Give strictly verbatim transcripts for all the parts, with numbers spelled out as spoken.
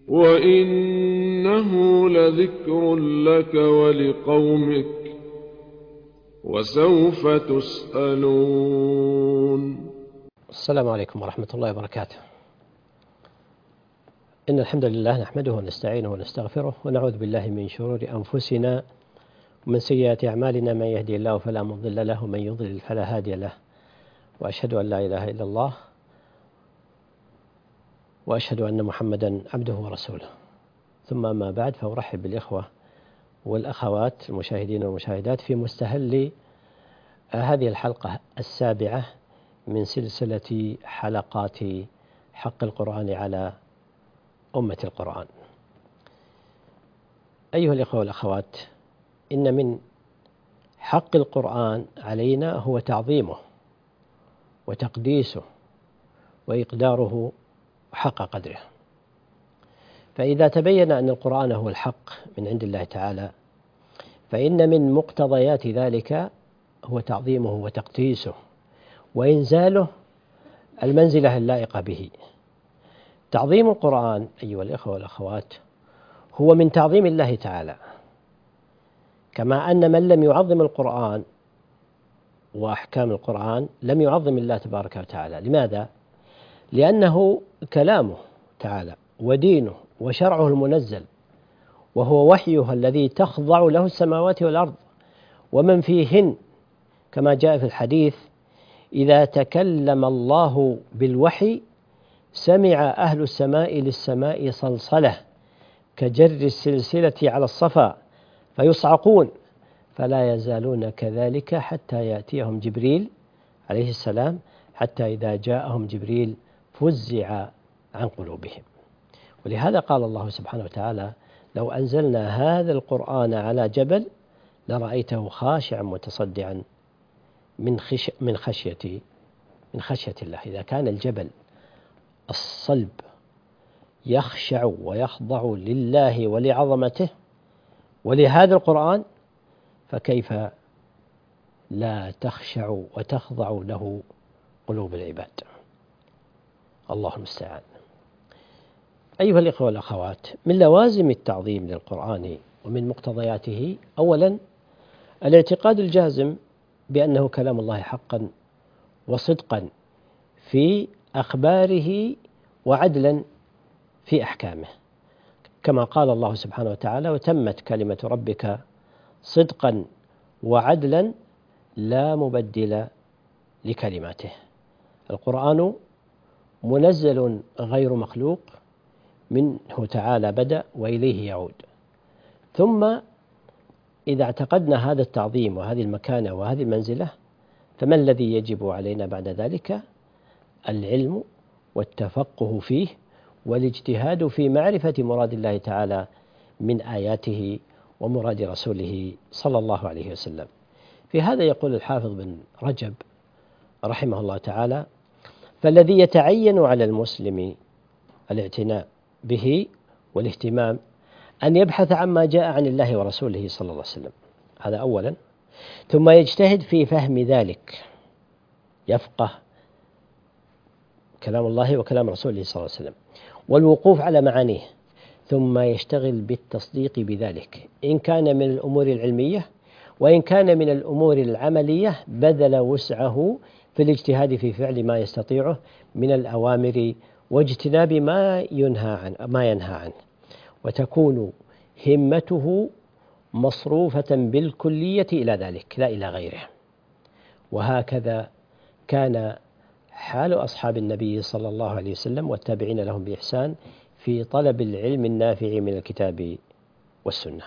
وإنه لذكر لك ولقومك وسوف تسألون. السلام عليكم ورحمة الله وبركاته. إن الحمد لله نحمده ونستعينه ونستغفره ونعوذ بالله من شرور أنفسنا ومن سيئات أعمالنا، من يهدي الله فلا مضل له ومن يضلل فلا هادي له، وأشهد أن لا إله إلا الله وأشهد أن محمدا عبده ورسوله. ثم ما بعد، فأرحب بالإخوة والأخوات المشاهدين والمشاهدات في مستهل هذه الحلقة السابعة من سلسلة حلقات حق القرآن على أمة القرآن. أيها الإخوة والأخوات، إن من حق القرآن علينا هو تعظيمه وتقديسه وإقداره حق قدره. فإذا تبين أن القرآن هو الحق من عند الله تعالى، فإن من مقتضيات ذلك هو تعظيمه وتقديسه وإنزاله المنزلة اللائقة به. تعظيم القرآن أيها الإخوة والأخوات هو من تعظيم الله تعالى، كما أن من لم يعظم القرآن وأحكام القرآن لم يعظم الله تبارك وتعالى. لماذا؟ لأنه كلامه تعالى ودينه وشرعه المنزل، وهو وحيه الذي تخضع له السماوات والأرض ومن فيهن، كما جاء في الحديث: إذا تكلم الله بالوحي سمع أهل السماء للسماء صلصلة كجر السلسلة على الصفا فيصعقون فلا يزالون كذلك حتى يأتيهم جبريل عليه السلام، حتى إذا جاءهم جبريل فزع عن قلوبهم. ولهذا قال الله سبحانه وتعالى: لو أنزلنا هذا القرآن على جبل لرأيته خاشعا متصدعا من خش من خشية من خشية الله. إذا كان الجبل الصلب يخشع ويخضع لله ولعظمته ولهذا القرآن، فكيف لا تخشع وتخضع له قلوب العباد؟ الله المستعان. أيها الإخوة والأخوات، من لوازم التعظيم للقرآن ومن مقتضياته أولا الاعتقاد الجازم بأنه كلام الله حقا وصدقا في أخباره وعدلا في أحكامه، كما قال الله سبحانه وتعالى: وتمت كلمة ربك صدقا وعدلا لا مبدل لكلماته. القرآن منزل غير مخلوق، منه تعالى بدأ وإليه يعود. ثم إذا اعتقدنا هذا التعظيم وهذه المكانة وهذه المنزلة، فما الذي يجب علينا بعد ذلك؟ العلم والتفقه فيه والاجتهاد في معرفة مراد الله تعالى من آياته ومراد رسوله صلى الله عليه وسلم. في هذا يقول الحافظ بن رجب رحمه الله تعالى: فالذي يتعين على المسلم الاعتناء به والاهتمام أن يبحث عما جاء عن الله ورسوله صلى الله عليه وسلم، هذا أولا. ثم يجتهد في فهم ذلك، يفقه كلام الله وكلام رسوله صلى الله عليه وسلم والوقوف على معانيه، ثم يشتغل بالتصديق بذلك إن كان من الأمور العلمية، وإن كان من الأمور العملية بذل وسعه في الاجتهاد في فعل ما يستطيعه من الأوامر واجتناب ما ينهى عنه ما ينهى عنه وتكون همته مصروفة بالكلية إلى ذلك لا إلى غيره. وهكذا كان حال أصحاب النبي صلى الله عليه وسلم والتابعين لهم بإحسان في طلب العلم النافع من الكتاب والسنة.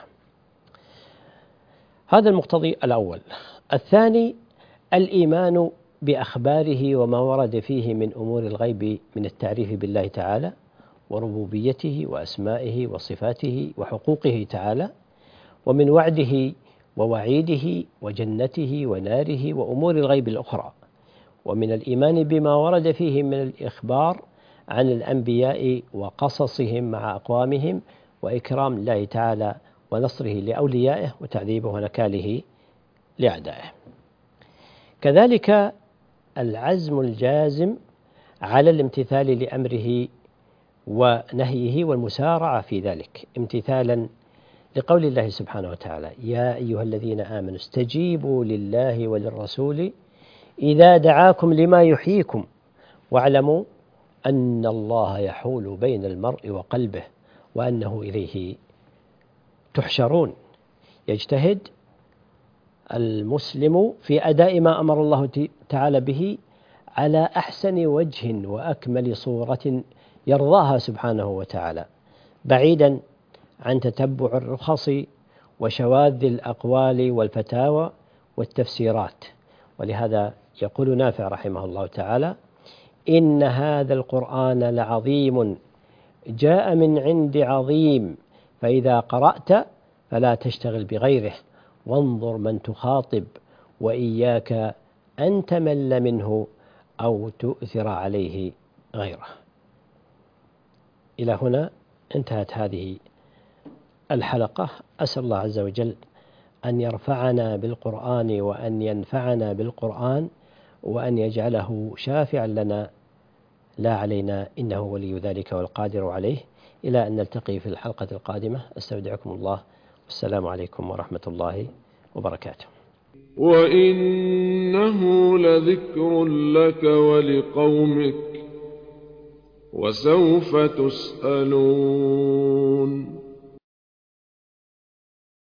هذا المقتضي الأول. الثاني الإيمان بأخباره وما ورد فيه من أمور الغيب من التعريف بالله تعالى وربوبيته وأسمائه وصفاته وحقوقه تعالى، ومن وعده ووعيده وجنته وناره وأمور الغيب الأخرى، ومن الإيمان بما ورد فيه من الإخبار عن الأنبياء وقصصهم مع أقوامهم وإكرام الله تعالى ونصره لأوليائه وتعذيبه ونكاله لأعدائه. كذلك العزم الجازم على الامتثال لأمره ونهيه والمسارعة في ذلك، امتثالا لقول الله سبحانه وتعالى: يا أيها الذين آمنوا استجيبوا لله وللرسول إذا دعاكم لما يحييكم واعلموا أن الله يحول بين المرء وقلبه وأنه إليه تحشرون. يجتهد المسلم في أداء ما أمر الله تعالى به على أحسن وجه وأكمل صورة يرضاها سبحانه وتعالى، بعيدا عن تتبع الرخص وشواذ الأقوال والفتاوى والتفسيرات. ولهذا يقول نافع رحمه الله تعالى: إن هذا القرآن لعظيم جاء من عند عظيم، فإذا قرأت فلا تشتغل بغيره، وانظر من تخاطب، وإياك أن تمل منه أو تؤثر عليه غيره. إلى هنا انتهت هذه الحلقة. أسأل الله عز وجل أن يرفعنا بالقرآن وأن ينفعنا بالقرآن وأن يجعله شافعا لنا لا علينا، إنه ولي ذلك والقادر عليه. إلى أن نلتقي في الحلقة القادمة، أستودعكم الله، والسلام عليكم ورحمة الله وبركاته. وإنه لذكر لك ولقومك وسوف تسألون.